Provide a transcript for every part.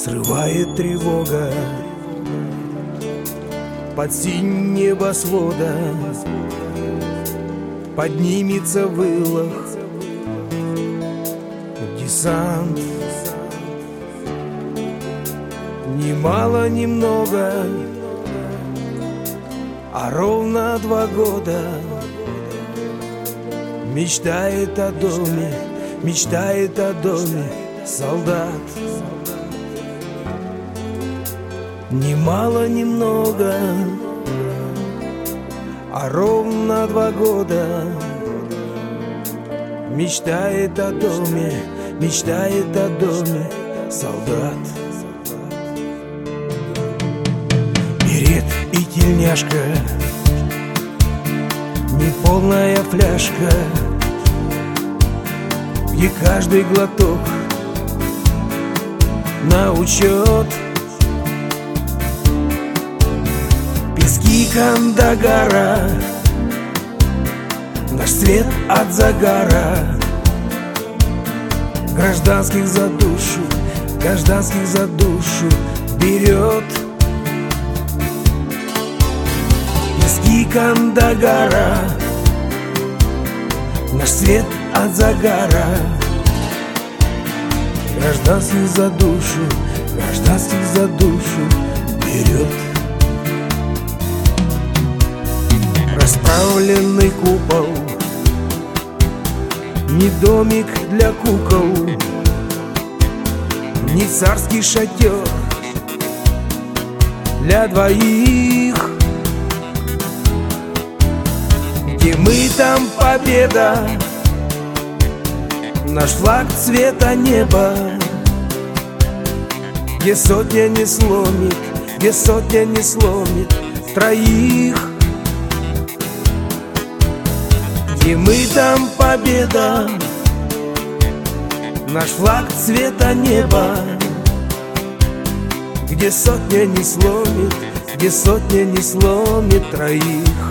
Срывает тревога под синь небосвода, поднимется вылог десант. Ни мало, ни много, а ровно 2 года. Мечтает о доме, мечтает о доме солдат. Ни мало, ни много, а ровно 2 года. Мечтает о доме, мечтает о доме солдат. Берет и тельняшка, неполная фляжка, где каждый глоток на учет. Пески Кандагара, наш свет от загара. Гражданских за душу, гражданских за душу берет. Пески Кандагара, наш свет от загара. Гражданских за душу, гражданских за душу берет. Расправленный купол, не домик для кукол, не царский шатер для 2. Где мы, там победа, наш флаг цвета неба. Где сотня не сломит, где сотня не сломит 3. Где мы, там победа, наш флаг цвета неба. Где сотня не сломит, где сотня не сломит 3.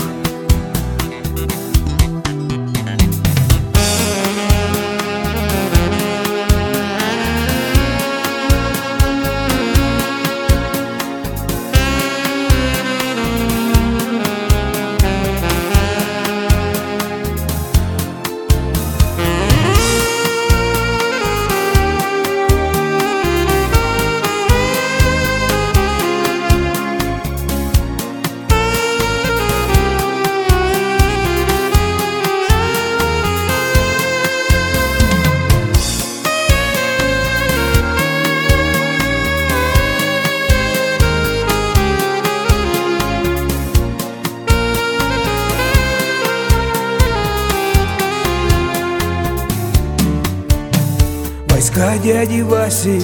Войска дяди Васи,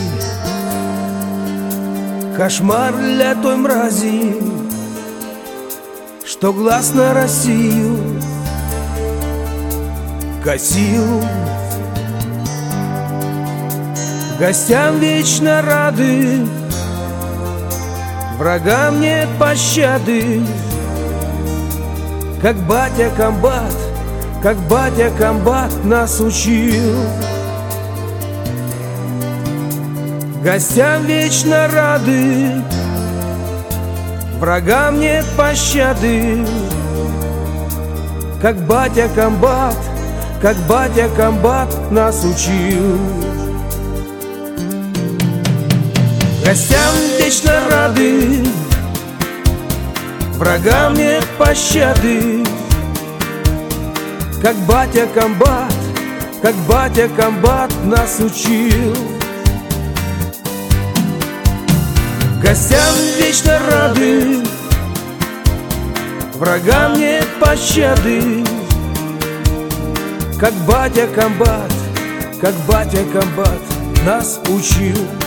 кошмар для той мрази, что глаз на Россию косил. Гостям вечно рады, врагам нет пощады. Как батя комбат, как батя комбат нас учил. Гостям вечно рады, врагам нет пощады. Как батя комбат, как батя комбат нас учил. Гостям вечно рады, врагам нет пощады. Как батя комбат, как батя комбат нас учил. Гостям вечно рады, врагам нет пощады. Как батя комбат, как батя комбат нас учил.